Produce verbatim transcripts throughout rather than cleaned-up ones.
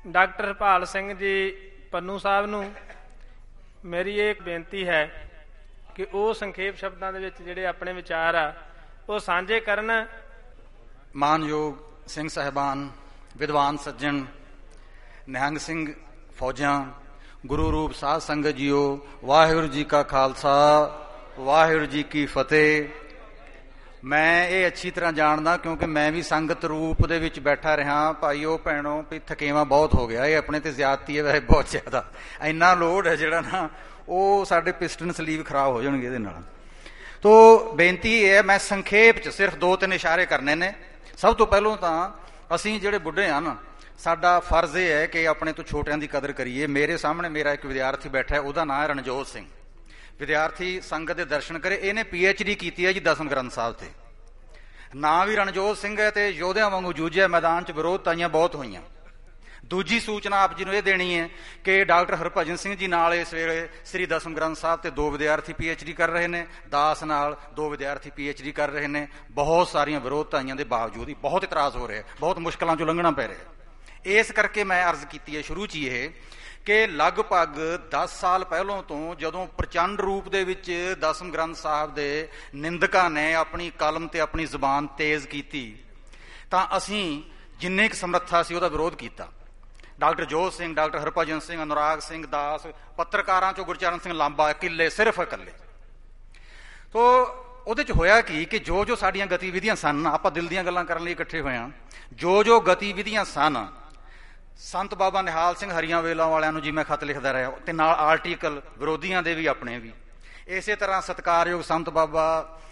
Doctor Harpal Singh ji Pannu ਸਾਹਿਬ ਨੂੰ ਮੇਰੀ ਇਹ ਬੇਨਤੀ ਹੈ ਕਿ ਉਹ ਸੰਖੇਪ ਸ਼ਬਦਾਂ ਦੇ ਵਿੱਚ ਜਿਹੜੇ ਆਪਣੇ ਵਿਚਾਰ ਆ ਉਹ ਸਾਂਝੇ ਕਰਨ। ਮਾਨਯੋਗ ਸਿੰਘ ਸਾਹਿਬਾਨ, ਵਿਦਵਾਨ ਸੱਜਣ, ਨਿਹੰਗ ਸਿੰਘ ਫੌਜਾਂ, ਗੁਰੂ ਰੂਪ ਸਾਧ ਸੰਗਤ ਜੀਓ, ਵਾਹਿਗੁਰੂ ਜੀ ਕਾ ਖਾਲਸਾ, ਵਾਹਿਗੁਰੂ ਜੀ ਕੀ ਫਤਿਹ। ਮੈਂ ਇਹ ਅੱਛੀ ਤਰ੍ਹਾਂ ਜਾਣਦਾ ਕਿਉਂਕਿ ਮੈਂ ਵੀ ਸੰਗਤ ਰੂਪ ਦੇ ਵਿੱਚ ਬੈਠਾ ਰਿਹਾ। ਭਾਈਓ ਭੈਣੋ, ਵੀ ਥਕੇਵਾਂ ਬਹੁਤ ਹੋ ਗਿਆ, ਇਹ ਆਪਣੇ ਤੇ ਜ਼ਿਆਦਤੀ ਹੈ ਵੈਸੇ ਬਹੁਤ ਜ਼ਿਆਦਾ। ਇੰਨਾ ਲੋਡ ਹੈ ਜਿਹੜਾ ਨਾ, ਉਹ ਸਾਡੇ ਪਿਸਟਨ ਸਲੀਵ ਖਰਾਬ ਹੋ ਜਾਣਗੇ ਇਹਦੇ ਨਾਲ। ਤੋ ਬੇਨਤੀ ਇਹ ਹੈ, ਮੈਂ ਸੰਖੇਪ ਚ ਸਿਰਫ ਦੋ ਤਿੰਨ ਇਸ਼ਾਰੇ ਕਰਨੇ ਨੇ। ਸਭ ਤੋਂ ਪਹਿਲਾਂ ਤਾਂ ਅਸੀਂ ਜਿਹੜੇ ਬੁੱਢੇ ਹਨ, ਸਾਡਾ ਫਰਜ਼ ਇਹ ਹੈ ਕਿ ਆਪਣੇ ਤੋਂ ਛੋਟਿਆਂ ਦੀ ਕਦਰ ਕਰੀਏ। ਮੇਰੇ ਸਾਹਮਣੇ ਮੇਰਾ ਇੱਕ ਵਿਦਿਆਰਥੀ ਬੈਠਾ ਹੈ, ਉਹਦਾ ਨਾਂ ਹੈ ਰਣਜੋਤ ਸਿੰਘ। ਵਿਦਿਆਰਥੀ ਸੰਗਤ ਦੇ ਦਰਸ਼ਨ ਕਰੇ। ਇਹਨੇ ਪੀ ਐਚ ਡੀ ਕੀਤੀ ਹੈ ਜੀ ਦਸਮ ਗ੍ਰੰਥ ਸਾਹਿਬ ਤੇ। ਨਾਂ ਵੀ ਰਣਜੋਤ ਸਿੰਘ ਹੈ ਤੇ ਯੋਧਿਆਂ ਵਾਂਗੂ ਜੂਝਿਆ, ਮੈਦਾਨ ਚ ਵਿਰੋਧਤਾਈਆਂ ਬਹੁਤ ਹੋਈਆਂ। ਦੂਜੀ ਸੂਚਨਾ ਆਪ ਜੀ ਨੂੰ ਇਹ ਦੇਣੀ ਹੈ ਕਿ ਡਾਕਟਰ ਹਰਭਜਨ ਸਿੰਘ ਜੀ ਨਾਲ ਇਸ ਵੇਲੇ ਸ੍ਰੀ ਦਸਮ ਗ੍ਰੰਥ ਸਾਹਿਬ ਤੇ ਦੋ ਵਿਦਿਆਰਥੀ ਪੀ ਐਚ ਡੀ ਕਰ ਰਹੇ ਨੇ। ਦਾਸ ਨਾਲ ਦੋ ਵਿਦਿਆਰਥੀ ਪੀ ਐਚ ਡੀ ਕਰ ਰਹੇ ਨੇ। ਬਹੁਤ ਸਾਰੀਆਂ ਵਿਰੋਧਤਾਈਆਂ ਦੇ ਬਾਵਜੂਦ ਹੀ ਬਹੁਤ ਇਤਰਾਜ਼ ਹੋ ਰਿਹਾ, ਬਹੁਤ ਮੁਸ਼ਕਲਾਂ ਚੋਂ ਲੰਘਣਾ ਪੈ ਰਿਹਾ। ਇਸ ਕਰਕੇ ਮੈਂ ਅਰਜ਼ ਕੀਤੀ ਹੈ ਸ਼ੁਰੂ ਚ ਹੀ ਇਹ ਕਿ ਲਗਭਗ ਦਸ ਸਾਲ ਪਹਿਲੋਂ ਤੋਂ ਜਦੋਂ ਪ੍ਰਚੰਡ ਰੂਪ ਦੇ ਵਿੱਚ ਦਸਮ ਗ੍ਰੰਥ ਸਾਹਿਬ ਦੇ ਨਿੰਦਕਾਂ ਨੇ ਆਪਣੀ ਕਲਮ ਤੇ ਆਪਣੀ ਜ਼ੁਬਾਨ ਤੇਜ਼ ਕੀਤੀ, ਤਾਂ ਅਸੀਂ ਜਿੰਨੇ ਕੁ ਸਮਰੱਥਾ ਸੀ ਉਹਦਾ ਵਿਰੋਧ ਕੀਤਾ। ਡਾਕਟਰ ਜੋਤ ਸਿੰਘ, ਡਾਕਟਰ ਹਰਭਜਨ ਸਿੰਘ, ਅਨੁਰਾਗ ਸਿੰਘ ਦਾਸ, ਪੱਤਰਕਾਰਾਂ ਚੋਂ ਗੁਰਚਰਨ ਸਿੰਘ ਲਾਂਬਾ, ਇਕੱਲੇ ਸਿਰਫ ਇਕੱਲੇ। ਤੋ ਉਹਦੇ ਚ ਹੋਇਆ ਕੀ ਕਿ ਜੋ ਜੋ ਸਾਡੀਆਂ ਗਤੀਵਿਧੀਆਂ ਸਨ, ਆਪਾਂ ਦਿਲ ਦੀਆਂ ਗੱਲਾਂ ਕਰਨ ਲਈ ਇਕੱਠੇ ਹੋਏ ਹਾਂ, ਜੋ ਜੋ ਗਤੀਵਿਧੀਆਂ ਸਨ, ਸੰਤ ਬਾਬਾ ਨਿਹਾਲ ਸਿੰਘ ਹਰੀਆਂ ਵੇਲਾਂ ਵਾਲਿਆਂ ਨੂੰ ਜੀ ਮੈਂ ਖਤ ਲਿਖਦਾ ਰਿਹਾ, ਤੇ ਨਾਲ ਆਰਟੀਕਲ ਵਿਰੋਧੀਆਂ ਦੇ ਵੀ ਆਪਣੇ ਵੀ। ਇਸੇ ਤਰ੍ਹਾਂ ਸਤਿਕਾਰਯੋਗ ਸੰਤ ਬਾਬਾ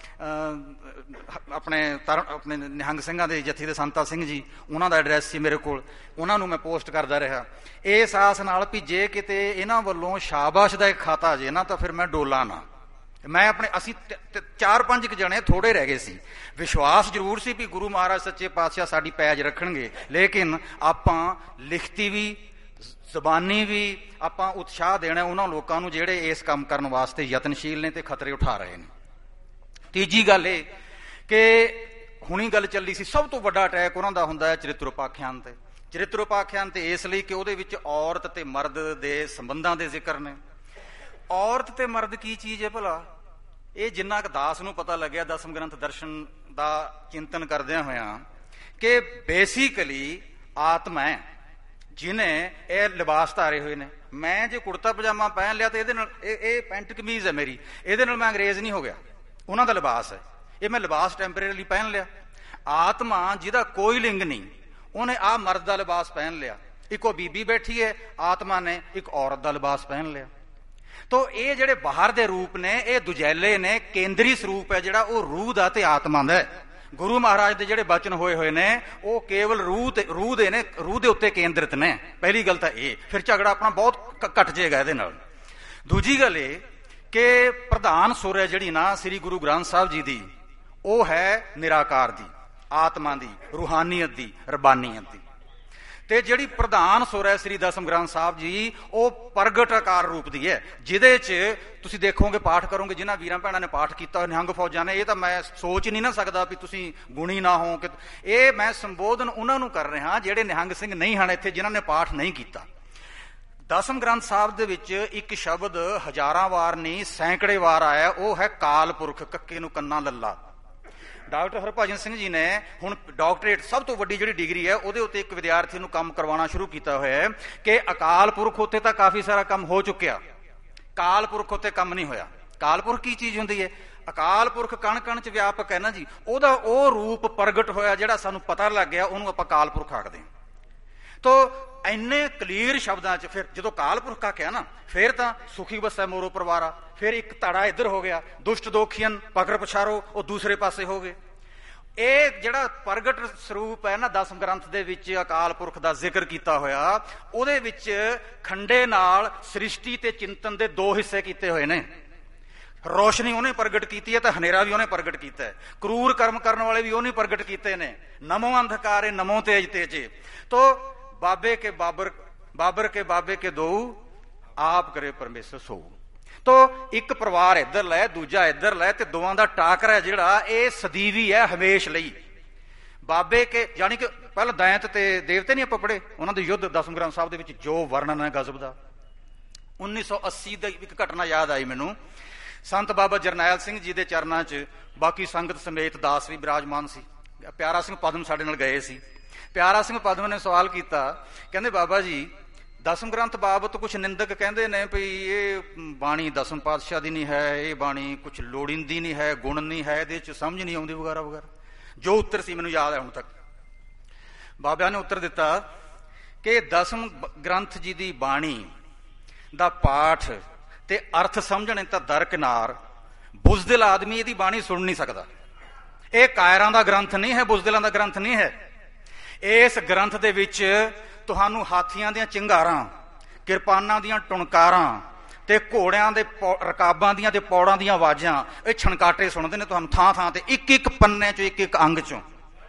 ਆਪਣੇ ਤਰ ਆਪਣੇ ਨਿਹੰਗ ਸਿੰਘਾਂ ਦੇ ਜੱਥੀ ਦੇ ਸੰਤਾ ਸਿੰਘ ਜੀ, ਉਹਨਾਂ ਦਾ ਐਡਰੈਸ ਸੀ ਮੇਰੇ ਕੋਲ, ਉਹਨਾਂ ਨੂੰ ਮੈਂ ਪੋਸਟ ਕਰਦਾ ਰਿਹਾ ਇਸ ਆਸ ਨਾਲ ਵੀ ਜੇ ਕਿਤੇ ਇਹਨਾਂ ਵੱਲੋਂ ਸ਼ਾਬਾਸ਼ ਦਾ ਇੱਕ ਖਾਤਾ ਜੇ ਨਾ ਤਾਂ ਫਿਰ ਮੈਂ ਡੋਲਾ ਨਾ। ਮੈਂ ਆਪਣੇ ਅਸੀਂ ਚਾਰ ਪੰਜ ਕੁ ਜਣੇ ਥੋੜੇ ਰਹਿ ਗਏ ਸੀ। ਵਿਸ਼ਵਾਸ ਜ਼ਰੂਰ ਸੀ ਵੀ ਗੁਰੂ ਮਹਾਰਾਜ ਸੱਚੇ ਪਾਤਸ਼ਾਹ ਸਾਡੀ ਪੈਜ ਰੱਖਣਗੇ, ਲੇਕਿਨ ਆਪਾਂ ਲਿਖਤੀ ਵੀ ਜ਼ਬਾਨੀ ਵੀ ਆਪਾਂ ਉਤਸ਼ਾਹ ਦੇਣਾ ਉਹਨਾਂ ਲੋਕਾਂ ਨੂੰ ਜਿਹੜੇ ਇਸ ਕੰਮ ਕਰਨ ਵਾਸਤੇ ਯਤਨਸ਼ੀਲ ਨੇ ਤੇ ਖਤਰੇ ਉਠਾ ਰਹੇ ਨੇ। ਤੀਜੀ ਗੱਲ ਇਹ ਕਿ ਹੁਣੀ ਗੱਲ ਚੱਲੀ ਸੀ, ਸਭ ਤੋਂ ਵੱਡਾ ਅਟੈਕ ਉਹਨਾਂ ਦਾ ਹੁੰਦਾ ਹੈ ਚਰਿਤਰੋਪਾਖਿਆਨ ਤੇ। ਚਰਿਤਰੋਪਾਖਿਆਨ ਤੇ ਇਸ ਲਈ ਕਿ ਉਹਦੇ ਵਿੱਚ ਔਰਤ ਤੇ ਮਰਦ ਦੇ ਸੰਬੰਧਾਂ ਦੇ ਜ਼ਿਕਰ ਨੇ। ਔਰਤ ਤੇ ਮਰਦ ਕੀ ਚੀਜ਼ ਹੈ ਭਲਾ? ਇਹ ਜਿੰਨਾ ਕੁ ਦਾਸ ਨੂੰ ਪਤਾ ਲੱਗਿਆ ਦਸਮ ਗ੍ਰੰਥ ਦਰਸ਼ਨ ਦਾ ਚਿੰਤਨ ਕਰਦਿਆਂ ਹੋਇਆਂ ਕਿ ਬੇਸਿਕਲੀ ਆਤਮਾ ਹੈ ਜਿਹਨੇ ਇਹ ਲਿਬਾਸ ਧਾਰੇ ਹੋਏ ਨੇ। ਮੈਂ ਜੇ ਕੁੜਤਾ ਪਜਾਮਾ ਪਹਿਨ ਲਿਆ ਤੇ ਇਹਦੇ ਨਾਲ ਇਹ ਇਹ ਪੈਂਟ ਕਮੀਜ਼ ਹੈ ਮੇਰੀ, ਇਹਦੇ ਨਾਲ ਮੈਂ ਅੰਗਰੇਜ਼ ਨਹੀਂ ਹੋ ਗਿਆ। ਉਹਨਾਂ ਦਾ ਲਿਬਾਸ ਹੈ, ਇਹ ਮੈਂ ਲਿਬਾਸ ਟੈਂਪਰੇਰੀ ਪਹਿਨ ਲਿਆ। ਆਤਮਾ ਜਿਹਦਾ ਕੋਈ ਲਿੰਗ ਨਹੀਂ, ਉਹਨੇ ਆਹ ਮਰਦ ਦਾ ਲਿਬਾਸ ਪਹਿਨ ਲਿਆ। ਇੱਕੋ ਬੀਬੀ ਬੈਠੀ ਹੈ, ਆਤਮਾ ਨੇ ਇੱਕ ਔਰਤ ਦਾ ਲਿਬਾਸ ਪਹਿਨ ਲਿਆ। ਤੋ ਇਹ ਜਿਹੜੇ ਬਾਹਰ ਦੇ ਰੂਪ ਨੇ ਇਹ ਦੁਜੈਲੇ ਨੇ, ਕੇਂਦਰੀ ਸਰੂਪ ਹੈ ਜਿਹੜਾ ਉਹ ਰੂਹ ਦਾ ਤੇ ਆਤਮਾ ਦਾ ਹੈ। ਗੁਰੂ ਮਹਾਰਾਜ ਦੇ ਜਿਹੜੇ ਬਚਨ ਹੋਏ ਹੋਏ ਨੇ ਉਹ ਕੇਵਲ ਰੂਹ ਤੇ ਰੂਹ ਦੇ ਨੇ, ਰੂਹ ਦੇ ਉੱਤੇ ਕੇਂਦਰਿਤ ਨੇ। ਪਹਿਲੀ ਗੱਲ ਤਾਂ ਇਹ, ਫਿਰ ਝਗੜਾ ਆਪਣਾ ਬਹੁਤ ਘਟ ਜਾਏਗਾ ਇਹਦੇ ਨਾਲ। ਦੂਜੀ ਗੱਲ ਇਹ ਕਿ ਪ੍ਰਧਾਨ ਸੁਰ ਹੈ ਜਿਹੜੀ ਨਾ ਸ੍ਰੀ ਗੁਰੂ ਗ੍ਰੰਥ ਸਾਹਿਬ ਜੀ ਦੀ, ਉਹ ਹੈ ਨਿਰਾਕਾਰ ਦੀ, ਆਤਮਾ ਦੀ, ਰੂਹਾਨੀਅਤ ਦੀ, ਰਬਾਨੀਅਤ ਦੀ। ਤੇ ਜਿਹੜੀ ਪ੍ਰਧਾਨ ਸੁਰ ਹੈ ਸ੍ਰੀ ਦਸਮ ਗ੍ਰੰਥ ਸਾਹਿਬ ਜੀ, ਉਹ ਪ੍ਰਗਟ ਆਕਾਰ ਰੂਪ ਦੀ ਹੈ, ਜਿਹਦੇ ਚ ਤੁਸੀਂ ਦੇਖੋਗੇ, ਪਾਠ ਕਰੋਗੇ, ਜਿਨ੍ਹਾਂ ਵੀਰਾਂ ਭੈਣਾਂ ਨੇ ਪਾਠ ਕੀਤਾ ਨਿਹੰਗ ਫੌਜਾਂ ਨੇ, ਇਹ ਤਾਂ ਮੈਂ ਸੋਚ ਨਹੀਂ ਨਾ ਸਕਦਾ ਵੀ ਤੁਸੀਂ ਗੁਣੀ ਨਾ ਹੋ। ਕਿ ਇਹ ਮੈਂ ਸੰਬੋਧਨ ਉਹਨਾਂ ਨੂੰ ਕਰ ਰਿਹਾ ਜਿਹੜੇ ਨਿਹੰਗ ਸਿੰਘ ਨਹੀਂ ਹਨ ਇੱਥੇ, ਜਿਨ੍ਹਾਂ ਨੇ ਪਾਠ ਨਹੀਂ ਕੀਤਾ। ਦਸਮ ਗ੍ਰੰਥ ਸਾਹਿਬ ਦੇ ਵਿੱਚ ਇੱਕ ਸ਼ਬਦ ਹਜ਼ਾਰਾਂ ਵਾਰ ਨਹੀਂ ਸੈਂਕੜੇ ਵਾਰ ਆਇਆ, ਉਹ ਹੈ ਕਾਲ ਪੁਰਖ, ਕੱਕੇ ਨੂੰ ਕੰਨਾ ਲੱਲਾ। ਡਾਕਟਰ ਹਰਭਜਨ ਸਿੰਘ ਜੀ ਨੇ ਹੁਣ ਡਾਕਟਰੇਟ, ਸਭ ਤੋਂ ਵੱਡੀ ਜਿਹੜੀ ਡਿਗਰੀ ਹੈ, ਉਹਦੇ ਉੱਤੇ ਇੱਕ ਵਿਦਿਆਰਥੀ ਨੂੰ ਕੰਮ ਕਰਵਾਉਣਾ ਸ਼ੁਰੂ ਕੀਤਾ ਹੋਇਆ ਹੈ ਕਿ ਅਕਾਲ ਪੁਰਖ ਉੱਤੇ ਤਾਂ ਕਾਫੀ ਸਾਰਾ ਕੰਮ ਹੋ ਚੁੱਕਿਆ, ਕਾਲ ਪੁਰਖ ਉੱਤੇ ਕੰਮ ਨਹੀਂ ਹੋਇਆ। ਕਾਲ ਪੁਰਖ ਕੀ ਚੀਜ਼ ਹੁੰਦੀ ਹੈ? ਅਕਾਲ ਪੁਰਖ ਕਣ ਕਣ ਚ ਵਿਆਪਕ ਹੈ ਨਾ ਜੀ, ਉਹਦਾ ਉਹ ਰੂਪ ਪ੍ਰਗਟ ਹੋਇਆ ਜਿਹੜਾ ਸਾਨੂੰ ਪਤਾ ਲੱਗ ਗਿਆ, ਉਹਨੂੰ ਆਪਾਂ ਕਾਲ ਪੁਰਖ ਆਖਦੇ ਹਾਂ। ਤੋ ਇੰਨੇ ਕਲੀਅਰ ਸ਼ਬਦਾਂ ਚ ਫਿਰ ਜਦੋਂ ਕਾਲ ਪੁਰਖ ਆਖਿਆ ਨਾ, ਫਿਰ ਤਾਂ ਸੁਖੀ ਵਸੈ ਮੋਰੋ ਪਰਿਵਾਰਾ, ਫਿਰ ਇੱਕ ਧੜਾ ਇੱਧਰ ਹੋ ਗਿਆ, ਦੁਸ਼ਟ ਦੋਖੀਅਨ ਪਕੜ ਪਛਾਰੋ ਉਹ ਦੂਸਰੇ ਪਾਸੇ ਹੋ ਗਏ। ਇਹ ਜਿਹੜਾ ਪ੍ਰਗਟ ਸਰੂਪ ਹੈ ਨਾ ਦਸਮ ਗ੍ਰੰਥ ਦੇ ਵਿੱਚ ਅਕਾਲ ਪੁਰਖ ਦਾ ਜ਼ਿਕਰ ਕੀਤਾ ਹੋਇਆ, ਉਹਦੇ ਵਿੱਚ ਖੰਡੇ ਨਾਲ ਸ੍ਰਿਸ਼ਟੀ ਤੇ ਚਿੰਤਨ ਦੇ ਦੋ ਹਿੱਸੇ ਕੀਤੇ ਹੋਏ ਨੇ। ਰੋਸ਼ਨੀ ਉਹਨੇ ਪ੍ਰਗਟ ਕੀਤੀ ਹੈ ਤੇ ਹਨੇਰਾ ਵੀ ਉਹਨੇ ਪ੍ਰਗਟ ਕੀਤਾ ਹੈ। ਕਰੂਰ ਕਰਮ ਕਰਨ ਵਾਲੇ ਵੀ ਉਹਨੇ ਪ੍ਰਗਟ ਕੀਤੇ ਨੇ। ਨਮੋ ਅੰਧਕਾਰੇ ਨਮੋ ਤੇਜ ਤੇਜੇ। ਤੋ ਬਾਬੇ ਕੇ ਬਾਬਰ ਬਾਬਰ ਕੇ ਬਾਬੇ ਕੇ ਦੋ ਆਪ ਕਰੇ ਪਰਮੇਸ਼ਰ ਸੋ। ਤੋ ਇੱਕ ਪਰਿਵਾਰ ਇੱਧਰ ਲੈ, ਦੂਜਾ ਇੱਧਰ ਲੈ, ਤੇ ਦੋਵਾਂ ਦਾ ਟਾਕਰਾ ਜਿਹੜਾ ਇਹ ਸਦੀਵੀ ਹੈ, ਹਮੇਸ਼ ਲਈ। ਬਾਬੇ ਕੇ ਯਾਨੀ ਕਿ ਪਹਿਲਾਂ ਦੈਂਤ ਤੇ ਦੇਵਤੇ ਨਹੀਂ ਆਪਾਂ ਪੜ੍ਹੇ, ਉਹਨਾਂ ਦੇ ਯੁੱਧ ਦਸਮ ਗ੍ਰੰਥ ਸਾਹਿਬ ਦੇ ਵਿੱਚ ਜੋ ਵਰਣਨ ਹੈ ਗਜ਼ਬ ਦਾ। ਉੱਨੀ ਸੌ ਅੱਸੀ ਦੀ ਇੱਕ ਘਟਨਾ ਯਾਦ ਆਈ ਮੈਨੂੰ। ਸੰਤ ਬਾਬਾ ਜਰਨੈਲ ਸਿੰਘ ਜੀ ਦੇ ਚਰਨਾਂ 'ਚ ਬਾਕੀ ਸੰਗਤ ਸਮੇਤ ਦਾਸ ਵੀ ਬਿਰਾਜਮਾਨ ਸੀ। ਪਿਆਰਾ ਸਿੰਘ ਪਦਮ ਸਾਡੇ ਨਾਲ ਗਏ ਸੀ। ਪਿਆਰਾ ਸਿੰਘ ਪਦਮ ਨੇ ਸਵਾਲ ਕੀਤਾ, ਕਹਿੰਦੇ ਬਾਬਾ ਜੀ ਦਸਮ ਗ੍ਰੰਥ ਬਾਬਤ ਕੁਛ ਨਿੰਦਕ ਕਹਿੰਦੇ ਨੇ ਵੀ ਇਹ ਬਾਣੀ ਦਸਮ ਪਾਤਸ਼ਾਹ ਦੀ ਨਹੀਂ ਹੈ, ਇਹ ਬਾਣੀ ਕੁਛ ਲੋੜੀਂਦੀ ਨਹੀਂ ਹੈ, ਗੁਣ ਨਹੀਂ ਹੈ, ਇਹਦੇ 'ਚ ਸਮਝ ਨਹੀਂ ਆਉਂਦੀ ਵਗੈਰਾ ਵਗੈਰਾ। ਜੋ ਉੱਤਰ ਸੀ ਮੈਨੂੰ ਯਾਦ ਹੈ ਹੁਣ ਤੱਕ। ਬਾਬਿਆਂ ਨੇ ਉੱਤਰ ਦਿੱਤਾ ਕਿ ਦਸਮ ਗ੍ਰੰਥ ਜੀ ਦੀ ਬਾਣੀ ਦਾ ਪਾਠ ਤੇ ਅਰਥ ਸਮਝਣੇ ਤਾਂ ਦਰਕਿਨਾਰ, ਬੁਜ਼ਦਿਲ ਆਦਮੀ ਇਹਦੀ ਬਾਣੀ ਸੁਣ ਨਹੀਂ ਸਕਦਾ। ਇਹ ਕਾਇਰਾਂ ਦਾ ਗ੍ਰੰਥ ਨਹੀਂ ਹੈ, ਬੁਜ਼ਦਿਲਾਂ ਦਾ ਗ੍ਰੰਥ ਨਹੀਂ ਹੈ। ਇਸ ਗ੍ਰੰਥ ਦੇ ਵਿੱਚ ਤੁਹਾਨੂੰ ਹਾਥੀਆਂ ਦੀਆਂ ਚਿੰਗਾਰਾਂ, ਕਿਰਪਾਨਾਂ ਦੀਆਂ ਟੁਣਕਾਰਾਂ ਤੇ ਘੋੜਿਆਂ ਦੇ ਰਕਾਬਾਂ ਦੀਆਂ ਤੇ ਪੌੜਾਂ ਦੀਆਂ ਆਵਾਜ਼ਾਂ, ਇਹ ਛਣਕਾਟੇ ਸੁਣਦੇ ਨੇ ਤੁਹਾਨੂੰ ਥਾਂ ਥਾਂ ਤੇ, ਇੱਕ ਇੱਕ ਪੰਨੇ ਚੋਂ, ਇੱਕ ਇੱਕ ਅੰਗ ਚੋਂ।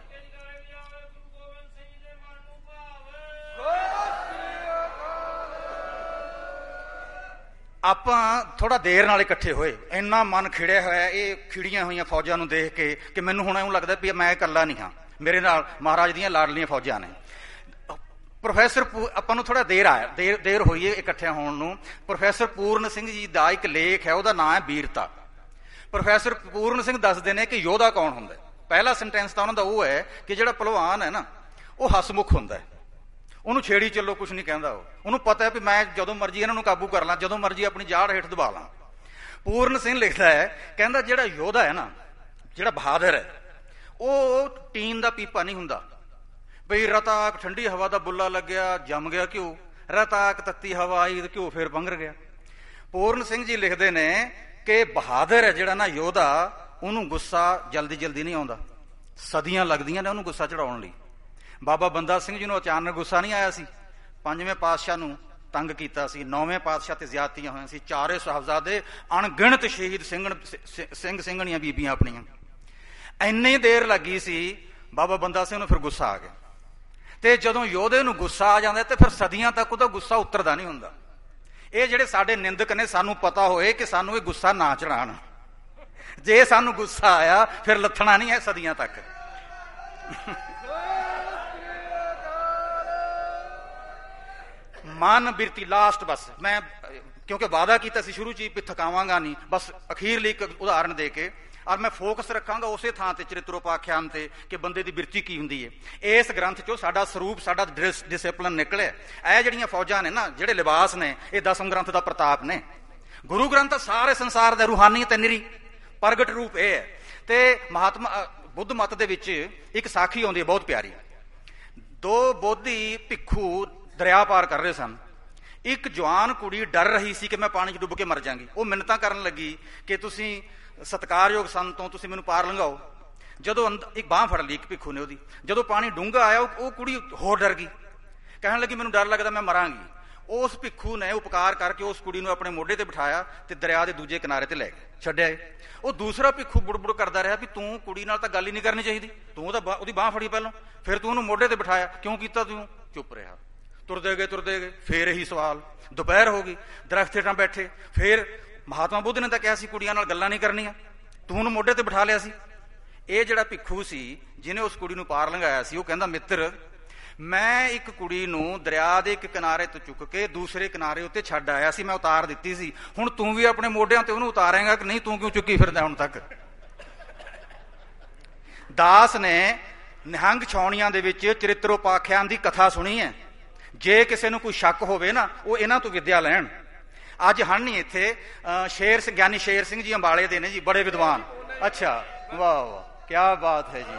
ਆਪਾਂ ਥੋੜਾ ਦੇਰ ਨਾਲ ਇਕੱਠੇ ਹੋਏ, ਇੰਨਾ ਮਨ ਖਿੜਿਆ ਹੋਇਆ ਇਹ ਖਿੜੀਆਂ ਹੋਈਆਂ ਫੌਜਾਂ ਨੂੰ ਦੇਖ ਕੇ ਕਿ ਮੈਨੂੰ ਹੁਣ ਇਉਂ ਲੱਗਦਾ ਵੀ ਮੈਂ ਇਕੱਲਾ ਨਹੀਂ ਹਾਂ, ਮੇਰੇ ਨਾਲ ਮਹਾਰਾਜ ਦੀਆਂ ਲਾਡਲੀਆਂ ਫੌਜਾਂ ਨੇ। ਪ੍ਰੋਫੈਸਰ ਆਪਾਂ ਨੂੰ ਥੋੜਾ ਦੇਰ ਆਇਆ ਦੇਰ ਦੇਰ ਹੋਈ ਹੈ ਇਕੱਠਿਆਂ ਹੋਣ ਨੂੰ। ਪ੍ਰੋਫੈਸਰ ਪੂਰਨ ਸਿੰਘ ਜੀ ਦਾ ਇੱਕ ਲੇਖ ਹੈ, ਉਹਦਾ ਨਾਂ ਹੈ ਵੀਰਤਾ। ਪ੍ਰੋਫੈਸਰ ਪੂਰਨ ਸਿੰਘ ਦੱਸਦੇ ਨੇ ਕਿ ਯੋਧਾ ਕੌਣ ਹੁੰਦਾ। ਪਹਿਲਾ ਸੈਂਟੈਂਸ ਤਾਂ ਉਹਨਾਂ ਦਾ ਉਹ ਹੈ ਕਿ ਜਿਹੜਾ ਪਹਿਲਵਾਨ ਹੈ ਨਾ ਉਹ ਹਸਮੁਖ ਹੁੰਦਾ ਹੈ, ਉਹਨੂੰ ਛੇੜੀ ਚੱਲੋ ਕੁਛ ਨਹੀਂ ਕਹਿੰਦਾ। ਉਹ ਉਹਨੂੰ ਪਤਾ ਹੈ ਵੀ ਮੈਂ ਜਦੋਂ ਮਰਜ਼ੀ ਇਹਨਾਂ ਨੂੰ ਕਾਬੂ ਕਰ ਲਾਂ, ਜਦੋਂ ਮਰਜ਼ੀ ਆਪਣੀ ਜਾੜ ਹੇਠ ਦਬਾ ਲਾਂ। ਪੂਰਨ ਸਿੰਘ ਲਿਖਦਾ ਹੈ, ਕਹਿੰਦਾ ਜਿਹੜਾ ਯੋਧਾ ਹੈ ਨਾ, ਜਿਹੜਾ ਬਹਾਦਰ ਹੈ, ਉਹ ਟੀਨ ਦਾ ਪੀਪਾ ਨਹੀਂ ਹੁੰਦਾ ਬਈ ਰਤਾਕ ਠੰਡੀ ਹਵਾ ਦਾ ਬੁੱਲਾ ਲੱਗਿਆ ਜੰਮ ਗਿਆ ਘਿਓ, ਰਤਾਕ ਤੱਤੀ ਹਵਾ ਆਈ ਤੇ ਘਿਓ ਫੇਰ ਪੰਘਰ ਗਿਆ। ਪੂਰਨ ਸਿੰਘ ਜੀ ਲਿਖਦੇ ਨੇ ਕਿ ਬਹਾਦਰ ਹੈ ਜਿਹੜਾ ਨਾ ਯੋਧਾ, ਉਹਨੂੰ ਗੁੱਸਾ ਜਲਦੀ ਜਲਦੀ ਨਹੀਂ ਆਉਂਦਾ, ਸਦੀਆਂ ਲੱਗਦੀਆਂ ਨੇ ਉਹਨੂੰ ਗੁੱਸਾ ਚੜਾਉਣ ਲਈ। ਬਾਬਾ ਬੰਦਾ ਸਿੰਘ ਜੀ ਨੂੰ ਅਚਾਨਕ ਗੁੱਸਾ ਨਹੀਂ ਆਇਆ ਸੀ, ਪੰਜਵੇਂ ਪਾਤਸ਼ਾਹ ਨੂੰ ਤੰਗ ਕੀਤਾ ਸੀ, ਨੌਵੇਂ ਪਾਤਸ਼ਾਹ ਤੇ ਜ਼ਿਆਦਤੀਆਂ ਹੋਈਆਂ ਸੀ, ਚਾਰੇ ਸਾਹਿਬਜ਼ਾਦੇ ਅਣਗਿਣਤ ਸ਼ਹੀਦ ਸਿੰਘ ਸਿੰਘ ਸਿੰਘਣੀਆਂ ਬੀਬੀਆਂ ਆਪਣੀਆਂ। ਇੰਨੀ ਦੇਰ ਲੱਗੀ ਸੀ, ਬਾਬਾ ਬੰਦਾ ਸਿੰਘ ਨੂੰ ਫਿਰ ਗੁੱਸਾ ਆ ਗਿਆ। ਤੇ ਜਦੋਂ ਯੋਧੇ ਨੂੰ ਗੁੱਸਾ ਆ ਜਾਂਦਾ ਤੇ ਫਿਰ ਸਦੀਆਂ ਤੱਕ ਉਹਦਾ ਗੁੱਸਾ ਉਤਰਦਾ ਨਹੀਂ ਹੁੰਦਾ। ਇਹ ਜਿਹੜੇ ਸਾਡੇ ਨਿੰਦਕ ਨੇ, ਸਾਨੂੰ ਪਤਾ ਹੋਏ ਕਿ ਸਾਨੂੰ ਇਹ ਗੁੱਸਾ ਨਾ ਚੜਾਉਣ। ਜੇ ਸਾਨੂੰ ਗੁੱਸਾ ਆਇਆ ਫਿਰ ਲੱਥਣਾ ਨਹੀਂ ਹੈ ਸਦੀਆਂ ਤੱਕ। ਮਨ ਬਿਰਤੀ ਲਾਸਟ, ਬਸ ਮੈਂ ਕਿਉਂਕਿ ਵਾਅਦਾ ਕੀਤਾ ਸੀ ਸ਼ੁਰੂ ਚ ਹੀ ਥਕਾਵਾਂਗਾ ਨਹੀਂ, ਬਸ ਅਖੀਰਲੀ ਇੱਕ ਉਦਾਹਰਨ ਦੇ ਕੇ ਔਰ ਮੈਂ ਫੋਕਸ ਰੱਖਾਂਗਾ ਉਸੇ ਥਾਂ ਤੇ ਚਰਿਤਰੋਪਾਖਿਆਨ ਤੇ ਕਿ ਬੰਦੇ ਦੀ ਬਿਰਤੀ ਕੀ ਹੁੰਦੀ ਹੈ। ਇਸ ਗ੍ਰੰਥ ਚੋਂ ਸਾਡਾ ਸਰੂਪ, ਸਾਡਾ ਡਿਸਿਪਲਿਨ ਨਿਕਲਿਆ। ਇਹ ਜਿਹੜੀਆਂ ਫੌਜਾਂ ਨੇ ਨਾ, ਜਿਹੜੇ ਲਿਬਾਸ ਨੇ, ਇਹ ਦਸਮ ਗ੍ਰੰਥ ਦਾ ਪ੍ਰਤਾਪ ਨੇ। ਗੁਰੂ ਗ੍ਰੰਥ ਸਾਰੇ ਸੰਸਾਰ ਦਾ ਰੂਹਾਨੀ ਤੇ ਨਿਰੀ ਪ੍ਰਗਟ ਰੂਪ ਇਹ ਹੈ। ਤੇ ਮਹਾਤਮਾ ਬੁੱਧ ਮਤ ਦੇ ਵਿੱਚ ਇੱਕ ਸਾਖੀ ਆਉਂਦੀ ਹੈ ਬਹੁਤ ਪਿਆਰੀ। ਦੋ ਬੋਧੀ ਭਿੱਖੂ ਦਰਿਆ ਪਾਰ ਕਰ ਰਹੇ ਸਨ। ਇੱਕ ਜਵਾਨ ਕੁੜੀ ਡਰ ਰਹੀ ਸੀ ਕਿ ਮੈਂ ਪਾਣੀ 'ਚ ਡੁੱਬ ਕੇ ਮਰ ਜਾਵਾਂਗੀ। ਉਹ ਮਿੰਨਤਾਂ ਕਰਨ ਲੱਗੀ ਕਿ ਤੁਸੀਂ ਸਤਿਕਾਰਯੋਗ ਸੰਤੋਂ, ਤੁਸੀਂ ਮੈਨੂੰ ਪਾਰ ਲੰਘਾਓ। ਜਦੋਂ ਇੱਕ ਬਾਂਹ ਫੜ ਲਈ ਇੱਕ ਭਿੱਖੂ ਨੇ ਉਹਦੀ, ਜਦੋਂ ਪਾਣੀ ਡੂੰਘਾ ਆਇਆ ਉਹ ਕੁੜੀ ਹੋਰ ਡਰ ਗਈ, ਕਹਿਣ ਲੱਗੀ ਮੈਨੂੰ ਡਰ ਲੱਗਦਾ ਮੈਂ ਮਰਾਂਗੀ। ਉਸ ਭਿੱਖੂ ਨੇ ਉਪਕਾਰ ਕਰਕੇ ਉਸ ਕੁੜੀ ਨੂੰ ਆਪਣੇ ਮੋਢੇ ਤੇ ਬਿਠਾਇਆ ਤੇ ਦਰਿਆ ਦੇ ਦੂਜੇ ਕਿਨਾਰੇ ਤੇ ਲੈ ਕੇ ਛੱਡਿਆ। ਉਹ ਦੂਸਰਾ ਭਿੱਖੂ ਬੁੜਬੁੜ ਕਰਦਾ ਰਿਹਾ ਵੀ ਤੂੰ ਕੁੜੀ ਨਾਲ ਤਾਂ ਗੱਲ ਹੀ ਨਹੀਂ ਕਰਨੀ ਚਾਹੀਦੀ, ਤੂੰ ਉਹਦਾ ਉਹਦੀ ਬਾਂਹ ਫੜੀ ਪਹਿਲਾਂ, ਫਿਰ ਤੂੰ ਉਹਨੂੰ ਮੋਢੇ ਤੇ ਬਿਠਾਇਆ, ਕਿਉਂ ਕੀਤਾ ਤੂੰ? ਚੁੱਪ ਰਿਹਾ। ਤੁਰਦੇ ਗਏ ਤੁਰਦੇ ਗਏ, ਫੇਰ ਇਹੀ ਸਵਾਲ। ਦੁਪਹਿਰ ਹੋ ਗਈ, ਦਰਖਤ ਹੇਠਾਂ ਬੈਠੇ, ਫੇਰ ਮਹਾਤਮਾ ਬੁੱਧ ਨੇ ਤਾਂ ਕਿਹਾ ਸੀ ਕੁੜੀਆਂ ਨਾਲ ਗੱਲਾਂ ਨਹੀਂ ਕਰਨੀਆਂ, ਤੂੰ ਉਹਨੂੰ ਮੋਢੇ ਤੇ ਬਿਠਾ ਲਿਆ ਸੀ। ਇਹ ਜਿਹੜਾ ਭਿੱਖੂ ਸੀ ਜਿਹਨੇ ਉਸ ਕੁੜੀ ਨੂੰ ਪਾਰ ਲੰਘਾਇਆ ਸੀ, ਉਹ ਕਹਿੰਦਾ ਮਿੱਤਰ, ਮੈਂ ਇੱਕ ਕੁੜੀ ਨੂੰ ਦਰਿਆ ਦੇ ਇੱਕ ਕਿਨਾਰੇ ਤੋਂ ਚੁੱਕ ਕੇ ਦੂਸਰੇ ਕਿਨਾਰੇ ਉੱਤੇ ਛੱਡ ਆਇਆ ਸੀ, ਮੈਂ ਉਤਾਰ ਦਿੱਤੀ ਸੀ, ਹੁਣ ਤੂੰ ਵੀ ਆਪਣੇ ਮੋਢਿਆਂ ਤੇ ਉਹਨੂੰ ਉਤਾਰੇਂਗਾ ਕਿ ਨਹੀਂ? ਤੂੰ ਕਿਉਂ ਚੁੱਕੀ ਫਿਰਦਾ ਹੁਣ ਤੱਕ? ਦਾਸ ਨੇ ਨਿਹੰਗ ਛਾਉਣੀਆਂ ਦੇ ਵਿੱਚ ਚਰਿਤਰੋਪਾਖਿਆਨ ਦੀ ਕਥਾ ਸੁਣੀ ਹੈ। ਜੇ ਕਿਸੇ ਨੂੰ ਕੋਈ ਸ਼ੱਕ ਹੋਵੇ ਨਾ, ਉਹ ਇਹਨਾਂ ਤੋਂ ਵਿਦਿਆ ਲੈਣ। ਅੱਜ ਹਨ ਨਹੀਂ ਇੱਥੇ, ਸ਼ੇਰ ਸਿੰਘ ਗਿਆਨੀ ਸ਼ੇਰ ਸਿੰਘ ਜੀ ਅੰਬਾਲੇ ਦੇ ਨੇ ਜੀ, ਬੜੇ ਵਿਦਵਾਨ। ਅੱਛਾ, ਵਾਹ ਵਾਹ, ਕਿਆ ਬਾਤ ਹੈ ਜੀ।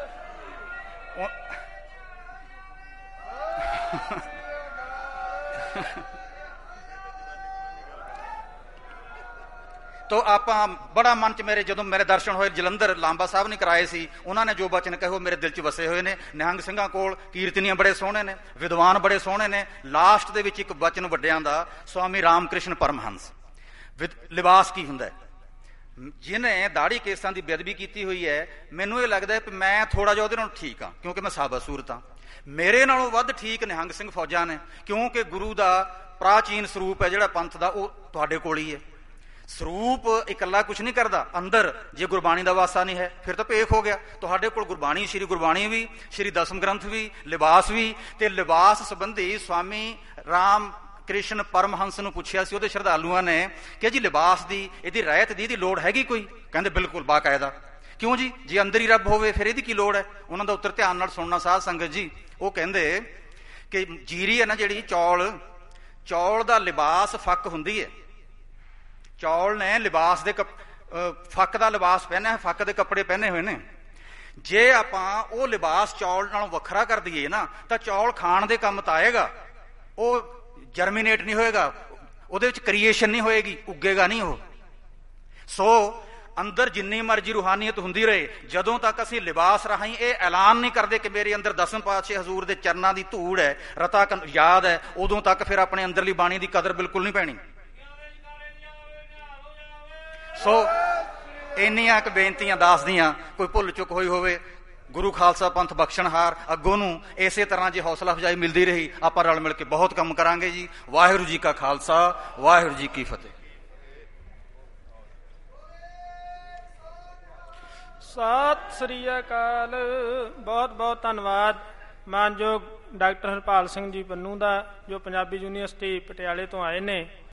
ਤੋ ਆਪਾਂ ਬੜਾ ਮਨ ਚ ਮੇਰੇ, ਜਦੋਂ ਮੇਰੇ ਦਰਸ਼ਨ ਹੋਏ ਜਲੰਧਰ ਲਾਂਬਾ ਸਾਹਿਬ ਨੇ ਕਰਾਏ ਸੀ, ਉਹਨਾਂ ਨੇ ਜੋ ਬਚਨ ਕਹੇ ਉਹ ਮੇਰੇ ਦਿਲ ਚ ਵਸੇ ਹੋਏ ਨੇ। ਨਿਹੰਗ ਸਿੰਘਾਂ ਕੋਲ ਕੀਰਤਨੀਆਂ ਬੜੇ ਸੋਹਣੇ ਨੇ, ਵਿਦਵਾਨ ਬੜੇ ਸੋਹਣੇ ਨੇ। ਲਾਸਟ ਦੇ ਵਿੱਚ ਇੱਕ ਬਚਨ ਵੱਡਿਆਂ ਦਾ, ਸਵਾਮੀ ਰਾਮ ਕ੍ਰਿਸ਼ਨ ਪਰਮਹੰਸ, ਲਿਬਾਸ ਕੀ ਹੁੰਦਾ ਹੈ। ਜਿਹਨੇ ਦਾੜੀ ਕੇਸਾਂ ਦੀ ਬੇਅਦਬੀ ਕੀਤੀ ਹੋਈ ਹੈ, ਮੈਨੂੰ ਇਹ ਲੱਗਦਾ ਹੈ ਕਿ ਮੈਂ ਥੋੜਾ ਜਿਹਾ ਉਹਦੇ ਨਾਲ ਠੀਕ ਹਾਂ, ਕਿਉਂਕਿ ਮੈਂ ਸਾਬਤ ਸੂਰਤ ਹਾਂ। ਮੇਰੇ ਨਾਲੋਂ ਵੱਧ ਠੀਕ ਨਿਹੰਗ ਸਿੰਘ ਫੌਜਾਂ ਨੇ, ਕਿਉਂਕਿ ਗੁਰੂ ਦਾ ਪ੍ਰਾਚੀਨ ਸਰੂਪ ਹੈ ਜਿਹੜਾ ਪੰਥ ਦਾ, ਉਹ ਤੁਹਾਡੇ ਕੋਲ ਹੀ ਹੈ। ਸਰੂਪ ਇਕੱਲਾ ਕੁਝ ਨਹੀਂ ਕਰਦਾ, ਅੰਦਰ ਜੇ ਗੁਰਬਾਣੀ ਦਾ ਵਾਸਾ ਨਹੀਂ ਹੈ ਫਿਰ ਤਾਂ ਭੇਖ ਹੋ ਗਿਆ। ਤੁਹਾਡੇ ਕੋਲ ਗੁਰਬਾਣੀ, ਸ਼੍ਰੀ ਗੁਰਬਾਣੀ ਵੀ, ਸ਼੍ਰੀ ਦਸਮ ਗ੍ਰੰਥ ਵੀ, ਲਿਬਾਸ ਵੀ, ਤੇ ਲਿਬਾਸ ਸੰਬੰਧੀ ਸਵਾਮੀ ਰਾਮ ਕ੍ਰਿਸ਼ਨ ਪਰਮਹੰਸ ਨੂੰ ਪੁੱਛਿਆ ਸੀ ਉਹਦੇ ਸ਼ਰਧਾਲੂਆਂ ਨੇ ਕਿ ਜੀ ਲਿਬਾਸ ਦੀ, ਇਹਦੀ ਰਹਿਤ ਦੀ, ਇਹਦੀ ਲੋੜ ਹੈਗੀ ਕੋਈ? ਕਹਿੰਦੇ ਬਿਲਕੁਲ ਬਾਕਾਇਦਾ। ਕਿਉਂ ਜੀ, ਜੇ ਅੰਦਰ ਹੀ ਰੱਬ ਹੋਵੇ ਫਿਰ ਇਹਦੀ ਕੀ ਲੋੜ ਹੈ? ਉਹਨਾਂ ਦਾ ਉੱਤਰ ਧਿਆਨ ਨਾਲ ਸੁਣਨਾ ਸਾਧ ਸੰਗਤ ਜੀ। ਉਹ ਕਹਿੰਦੇ ਕਿ ਜੀਰੀ ਹੈ ਨਾ ਜਿਹੜੀ, ਚੌਲ, ਚੌਲ ਦਾ ਲਿਬਾਸ ਫੱਕ ਹੁੰਦੀ ਹੈ। ਚੌਲ ਨੇ ਲਿਬਾਸ ਦੇ ਫੱਕ ਦਾ ਲਿਬਾਸ ਪਹਿਨਿਆ, ਫੱਕ ਦੇ ਕੱਪੜੇ ਪਹਿਨੇ ਹੋਏ ਨੇ। ਜੇ ਆਪਾਂ ਉਹ ਲਿਬਾਸ ਚੌਲ ਨਾਲੋਂ ਵੱਖਰਾ ਕਰ ਦਈਏ ਨਾ ਤਾਂ ਚੌਲ ਖਾਣ ਦੇ ਕੰਮ ਤਾਂ ਆਏਗਾ, ਉਹ ਜਰਮੀਨੇਟ ਨਹੀਂ ਹੋਏਗਾ, ਉਹਦੇ ਵਿੱਚ ਕ੍ਰੀਏਸ਼ਨ ਨਹੀਂ ਹੋਏਗੀ, ਉੱਗੇਗਾ ਨਹੀਂ ਉਹ। ਸੋ ਅੰਦਰ ਜਿੰਨੀ ਮਰਜ਼ੀ ਰੂਹਾਨੀਅਤ ਹੁੰਦੀ ਰਹੇ, ਜਦੋਂ ਤੱਕ ਅਸੀਂ ਲਿਬਾਸ ਰਾਹੀਂ ਇਹ ਐਲਾਨ ਨਹੀਂ ਕਰਦੇ ਕਿ ਮੇਰੇ ਅੰਦਰ ਦਸਮ ਪਾਤਸ਼ਾਹ ਹਜ਼ੂਰ ਦੇ ਚਰਨਾਂ ਦੀ ਧੂੜ ਹੈ, ਰਤਾ ਯਾਦ ਹੈ, ਉਦੋਂ ਤੱਕ ਫਿਰ ਆਪਣੇ ਅੰਦਰਲੀ ਬਾਣੀ ਦੀ ਕਦਰ ਬਿਲਕੁਲ ਨਹੀਂ ਪੈਣੀ। ਸੋ ਇੰਨੀਆਂ ਕੁ ਬੇਨਤੀਆਂ ਦਾਸ ਦੀਆਂ, ਕੋਈ ਭੁੱਲ ਚੁੱਕ ਹੋਈ ਹੋਵੇ, ਗੁਰੂ ਖਾਲਸਾ ਪੰਥ ਬਖਸ਼ਣਹਾਰ ਅੱਗੋਂ ਨੂੰ ਇਸੇ ਤਰ੍ਹਾਂ ਜੇ ਹੌਸਲਾ ਅਫਜ਼ਾਈ ਮਿਲਦੀ ਰਹੀ, ਆਪਾਂ ਰਲ ਮਿਲ ਕੇ ਬਹੁਤ ਕੰਮ ਕਰਾਂਗੇ ਜੀ। ਵਾਹਿਗੁਰੂ ਜੀ ਕਾ ਖਾਲਸਾ, ਵਾਹਿਗੁਰੂ ਜੀ ਕੀ ਫਤਿਹ। ਸਤਿ ਸ੍ਰੀ ਅਕਾਲ। ਬਹੁਤ ਬਹੁਤ ਧੰਨਵਾਦ ਮਾਨਯੋਗ ਡਾਕਟਰ ਹਰਪਾਲ ਸਿੰਘ ਜੀ ਪੰਨੂ ਦਾ, ਜੋ ਪੰਜਾਬੀ ਯੂਨੀਵਰਸਿਟੀ ਪਟਿਆਲੇ ਤੋਂ ਆਏ ਨੇ।